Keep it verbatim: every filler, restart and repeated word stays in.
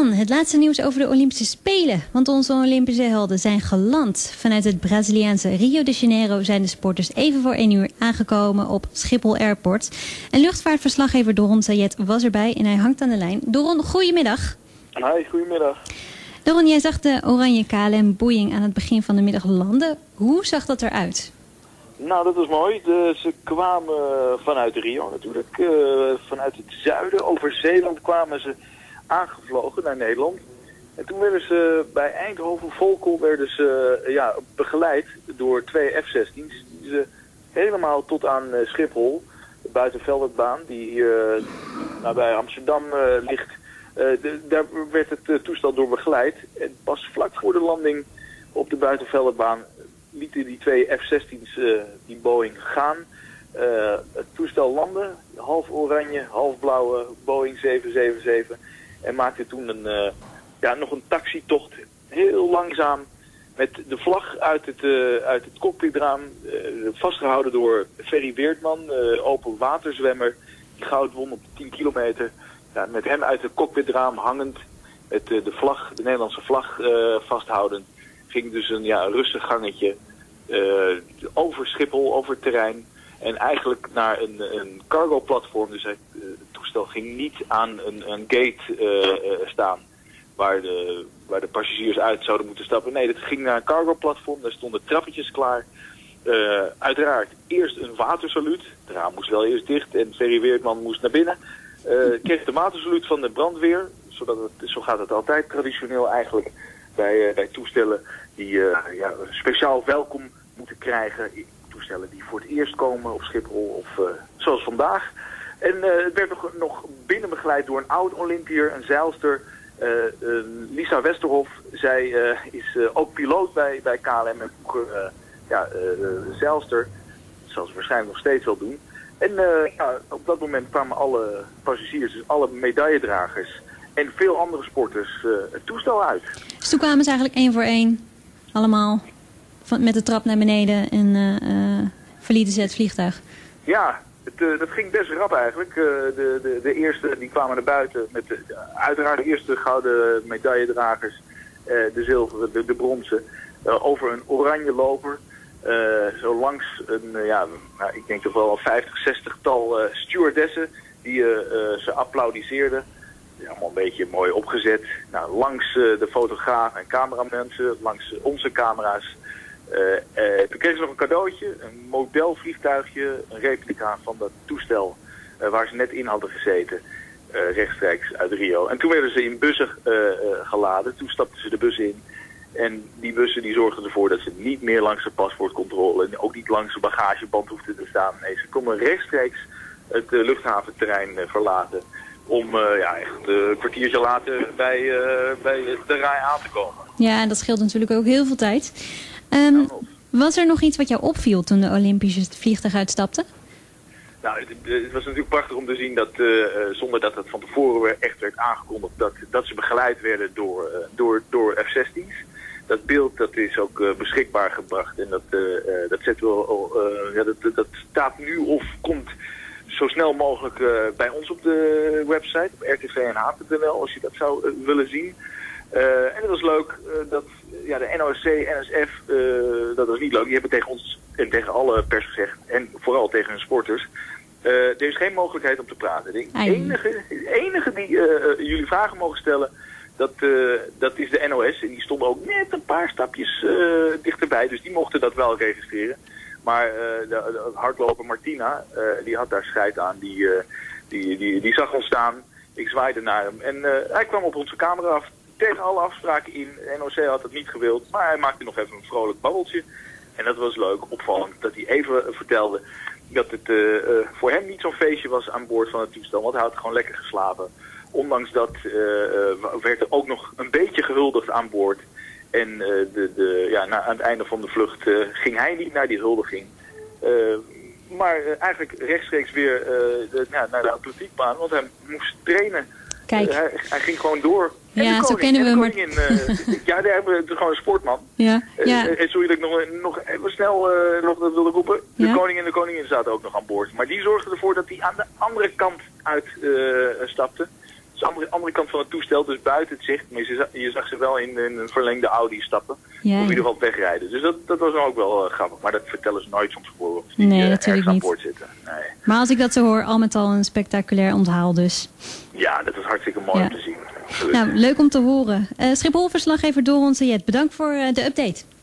Dan het laatste nieuws over de Olympische Spelen. Want onze Olympische helden zijn geland. Vanuit het Braziliaanse Rio de Janeiro zijn de sporters even voor één uur aangekomen op Schiphol Airport. En luchtvaartverslaggever Doron Sayed was erbij en hij hangt aan de lijn. Doron, goedemiddag. Hi, goedemiddag. Doron, jij zag de oranje K L M Boeing aan het begin van de middag landen. Hoe zag dat eruit? Nou, dat was mooi. De, ze kwamen vanuit Rio natuurlijk. Uh, vanuit het zuiden, over Zeeland kwamen ze aangevlogen naar Nederland. En toen werden ze bij Eindhoven, Volkel, werden ze uh, ja, begeleid door twee F zestien's. Die ze helemaal tot aan uh, Schiphol, de buitenveldbaan, die hier uh, nou, bij Amsterdam uh, ligt. Uh, de, daar werd het uh, toestel door begeleid. En pas vlak voor de landing op de buitenveldbaan lieten die twee F zestien's uh, die Boeing gaan. Uh, het toestel landde, half oranje, half blauwe Boeing zeven zeven zeven. En maakte toen een, uh, ja, nog een taxitocht, heel langzaam, met de vlag uit het, uh, uit het cockpitraam, uh, vastgehouden door Ferry Weertman, uh, open waterzwemmer, die goud won op de tien kilometer. Ja, met hem uit het cockpitraam hangend, met uh, de vlag, de Nederlandse vlag uh, vasthoudend, ging dus een ja, rustig gangetje uh, over Schiphol, over het terrein. En eigenlijk naar een, een cargo-platform. Dus het uh, toestel ging niet aan een, een gate uh, uh, staan waar de, waar de passagiers uit zouden moeten stappen. Nee, het ging naar een cargo-platform. Daar stonden trappetjes klaar. Uh, uiteraard eerst een watersaluut. De raam moest wel eerst dicht en Ferry Weertman moest naar binnen. Uh, kreeg de watersaluut van de brandweer. Zodat het, zo gaat het altijd traditioneel eigenlijk bij, uh, bij toestellen die uh, ja, speciaal welkom moeten krijgen. Toestellen die voor het eerst komen op Schiphol of uh, zoals vandaag. En uh, het werd nog, nog binnen begeleid door een oud-Olympiër, een zeilster, uh, uh, Lisa Westerhof. Zij uh, is uh, ook piloot bij, bij K L M en vroeger uh, ja, uh, zeilster. Dat zal ze waarschijnlijk nog steeds wel doen. En uh, ja, op dat moment kwamen alle passagiers, dus alle medailledragers en veel andere sporters uh, het toestel uit. Dus toen kwamen ze eigenlijk één voor één, allemaal, van, met de trap naar beneden en uh, uh, verlieten ze het vliegtuig. Ja, het, uh, dat ging best rap eigenlijk. Uh, de, de, de eerste die kwamen naar buiten met de, uh, uiteraard de eerste gouden medailledragers, uh, de zilveren, de, de bronzen, uh, over een oranje loper. Uh, zo langs een, uh, ja, nou, ik denk toch wel een vijftig, zestig tal uh, stewardessen die uh, uh, ze applaudisseerden. Ja, allemaal een beetje mooi opgezet. Nou, langs uh, de fotograaf en cameramensen, langs uh, onze camera's. Uh, uh, toen kregen ze nog een cadeautje, een modelvliegtuigje, een replica van dat toestel uh, waar ze net in hadden gezeten, uh, rechtstreeks uit Rio. En toen werden ze in bussen uh, uh, geladen, toen stapten ze de bus in. En die bussen die zorgden ervoor dat ze niet meer langs de paspoortcontrole en ook niet langs de bagageband hoefden te staan. Nee, ze konden rechtstreeks het uh, luchthaventerrein uh, verlaten om uh, ja, echt uh, een kwartiertje later bij, uh, bij de rij aan te komen. Ja, en dat scheelt natuurlijk ook heel veel tijd. Um, was er nog iets wat jou opviel toen de Olympische het vliegtuig uitstapte? Nou, het, het was natuurlijk prachtig om te zien dat, uh, zonder dat het van tevoren echt werd aangekondigd, dat, dat ze begeleid werden door, uh, door, door F zestien's. Dat beeld dat is ook uh, beschikbaar gebracht en dat, uh, uh, dat, zetten we, uh, ja, dat, dat staat nu of komt zo snel mogelijk uh, bij ons op de website, op r t v n h punt n l, als je dat zou uh, willen zien. Uh, en het was leuk uh, dat ja, de N O S C, N S F, uh, dat was niet leuk, die hebben tegen ons en tegen alle pers gezegd, en vooral tegen hun sporters, uh, er is geen mogelijkheid om te praten. De enige, de enige die uh, jullie vragen mogen stellen, dat, uh, dat is de N O S. En die stonden ook net een paar stapjes uh, dichterbij, dus die mochten dat wel registreren. Maar uh, de, de hardloper Martina, uh, die had daar scheid aan, die, uh, die, die, die zag ons staan. Ik zwaaide naar hem en uh, hij kwam op onze camera af. Tegen alle afspraken in. De N O C had het niet gewild, maar hij maakte nog even een vrolijk babbeltje. En dat was leuk, opvallend, dat hij even vertelde dat het uh, uh, voor hem niet zo'n feestje was aan boord van het toestel, want hij had gewoon lekker geslapen. Ondanks dat uh, uh, werd er ook nog een beetje gehuldigd aan boord. En uh, de, de, ja, na, aan het einde van de vlucht uh, ging hij niet naar die huldiging. Uh, maar uh, eigenlijk rechtstreeks weer uh, de, nou, naar de atletiekbaan, want hij moest trainen. Kijk. Uh, hij, hij ging gewoon door. En ja, koning, zo kennen we hem. Koningin, uh, ja, daar hebben we gewoon een sportman. Ja, ja. Uh, en sorry dat ik nog, nog even snel uh, nog dat wilde roepen. De ja. koning en de koningin zaten ook nog aan boord. Maar die zorgden ervoor dat hij aan de andere kant uit uh, stapte. is de andere, andere kant van het toestel, dus buiten het zicht. Maar je zag, je zag ze wel in, in een verlengde Audi stappen. Ja, of in ieder ja. geval wegrijden. Dus dat, dat was dan ook wel uh, grappig. Maar dat vertellen ze nooit van tevoren. Of die Nee, uh, natuurlijk ergens aan niet. boord zitten. Nee. Maar als ik dat zo hoor, al met al een spectaculair onthaal dus. Ja, dat was hartstikke mooi Ja. om te zien. Absoluut. Nou, leuk om te horen. Uh, Schiphol-verslaggever Doron Sayed, bedankt voor uh, de update.